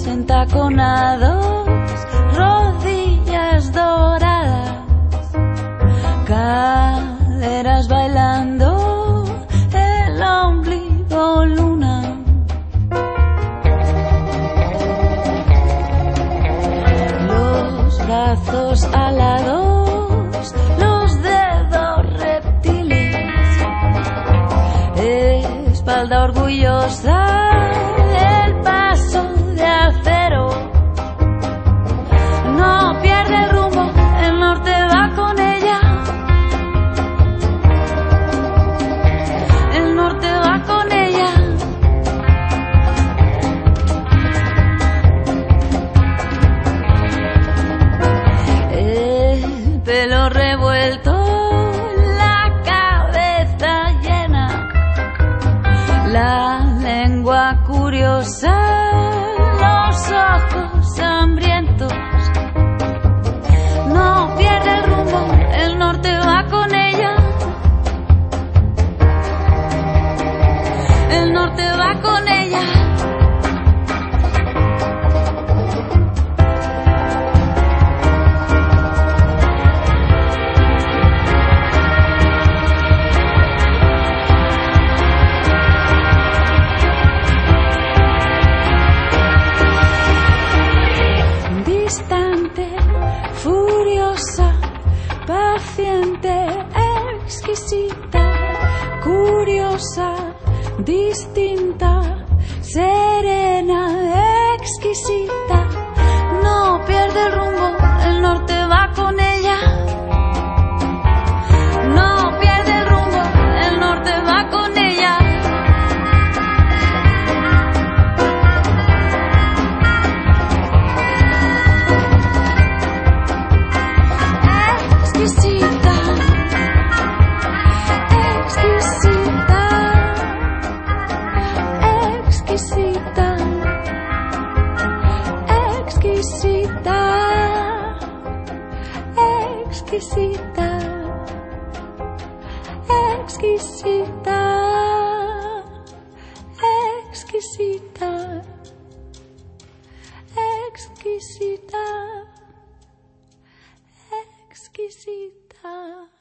entaconados, rodillas doradas, caderas bailando, el ombligo luna. Los brazos alados, los dedos reptiles, espalda orgullosa, el paso de acero. No pierde el rumbo, el norte va con ella. El norte va con ella. El pelo revuelto, la cabeza llena, la lengua curiosa, los ojos hambrientos. No pierde el rumbo, el norte va con ella. El norte va con ella. Distante, furiosa, paciente, exquisita, curiosa, distinta, serena, exquisita. No pierde el rumbo, el norte va con ella. No pierde el rumbo, el norte va con ella. Exquisita, exquisita, exquisita, exquisita, exquisita, exquisita, exquisita, exquisita, exquisita.